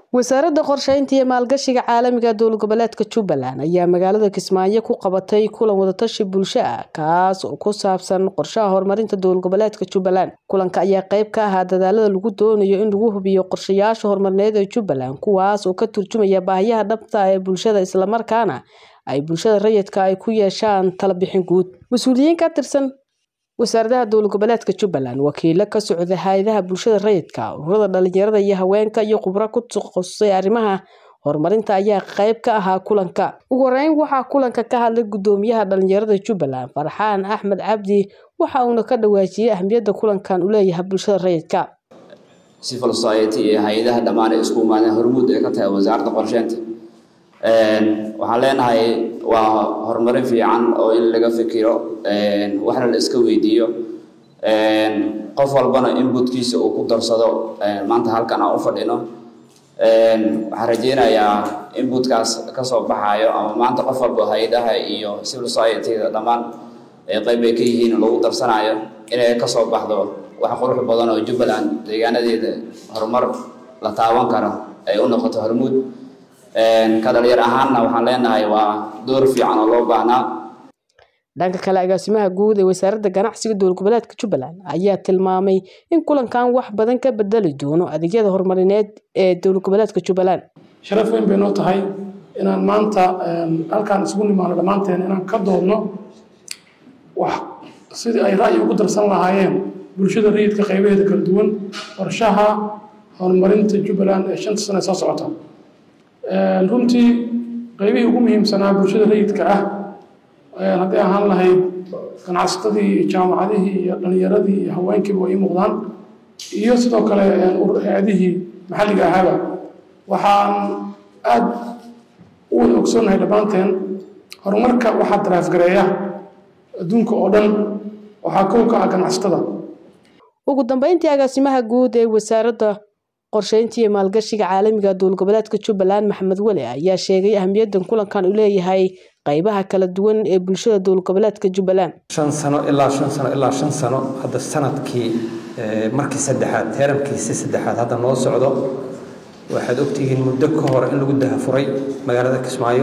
wasaaradda qorsheynta iyo maalgashiga caalamiga dowlad goboleedka Jubbaland ayaa magaalada Kismaayo ku qabatay kulan wada tashi bulsho ah kaas oo ku saabsan qorshaha horumarinta dowlad goboleedka Jubbaland. Kulanka ayaa qayb ka ah dadaalada lagu doonayo in lagu hubiyo qorshayaasha horumarineed ee Jubbaland kuwaas oo ka turjumaya baahiyaha dhabta ah ee bulshada isla markaana ay bulshada rayidka ay ku yeeshaan talo bixin guud. Mas'uuliyiin ka tirsan wasaaradda dowlad goboleedka Jubbaland, wakiilo ka socda hay'adaha bulshada rayidka, ururada dhalinyarada iyo haweenka iyo khubaro ku takhasusay arrimaha horumarinta ayaa qayb ka ahaa kulanka. Ugu horeyn waxaa kulanka ka hadlay gudoomiyaha dhalinyarada Jubbaland Farxaan Axmed Cabdi waxa uu ka dhawaajiyay ahmiyadda kulankan u leeyahay bulshada rayidka. Civil society iyo hay'adaha dhammaan isku imaadeen hormuud ee ka tahay wasaaradda qorsheynta waxaan leenahay waa horumarin fiican oo in laga fikiro waxna la iska weydiiyo qof walbana inputkiisa uu ku darsado maanta halkan aan u fadhino waxaan rajeynayaa inputkaas ka soo baxayo ama maanta qof walba hay'adaha iyo civil society-da dhammaan qayb ay ka yihiin lagu darsanayo inay ka soo baxdo wax qurux badan oo Jubbaland deegaanadeeda horumar la taaban karo ay u noqoto hormuud ka dhalinyar ahaanna waxaan leenahay waa door fiican oo loo baahnaa. Dhanka kale agaasimaha guud ee wasaaradda ganacsiga dowlad goboleedka Jubbaland ayaa tilmaamay in kulankan wax badan ka bedeli doono adeegyada horumarineed ee dowlad goboleedka Jubbaland. Sharaf weyn bay noo tahay inaan maanta halkaan isugu nimaano dhammaanteen inaan ka doodno wax sidii ay ra'yi ugu darsan lahaayeen bulshada rayidka qaybaheeda kala duwan qorshaha horumarinta Jubbaland ee 5 sano soo socota. runtii qaybihii ugu muhiimsanaa bulshada rayidka ah haddii ahaan lahayd ganacsatadii jaamacadihii iyo dhalinyaradii iyo haweenkiiba way muuqdaan iyo sidoo kale hay'adihii maxalliga ahaaba waxaan aad u wada ogsoonahay dhammaanteen horumarka waxaa daraafgareeya adduunka oo dhan waxaa kow ka ah ganacsatada. Ugu dambeyntii agaasimaha guud ee wasaaradda qorsheynta iyo maalgashiga caalamiga dowlad goboleedka Jubbaland Maxamed Wali ayaa sheegay ahmiyadda kulankan u leeyahay qaybaha kala duwan ee bulshada dowlad goboleedka Jubbaland. 5 sano ilaa 5 sano hadda sanadkii markii saddexaad heeramkiisa saddexaad hadda noo socdo waxaad ogtihiin muddo ka hor in lagu dahafuray magaalada Kismaayo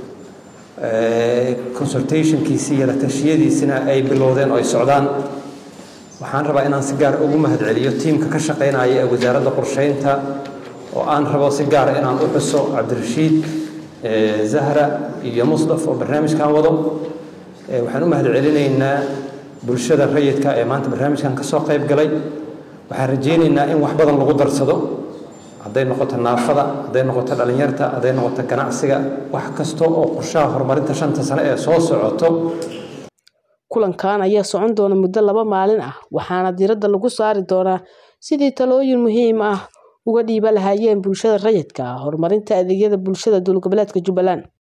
consultation-kiisa iyo la tashiyadiisina ay bilowdeen oo ay socdaan. waxaan rabaa inaan si gaar ugu mahadceliyo tiimka ka shaqeynaya ee wasaaradda qorsheynta oo aan rabo si gaar ah inaan u xuso Cabdirashiid Zahra iyo Mustafa oo barnaamijkan wado. waxaan u mahadcelinaynaa bulshada rayidka ee maanta barnaamijkan ka soo qayb galay. waxaan rajeynaynaa in wax badan lagu darsado hadday noqoto naafada, hadday noqoto dhalinyarta, hadday noqoto ganacsiga, wax kasta oo qorshaha horumarinta 5 sano ee soo socoto. kulankan ayaa socon doona muddo 2 maalin ah waxaana diiradda lagu saari doonaa sidii talooyin muhiim ah uga dhiiba lahaayeen bulshada rayidka horumarinta adeegyada bulshada dowlad goboleedka Jubbaland.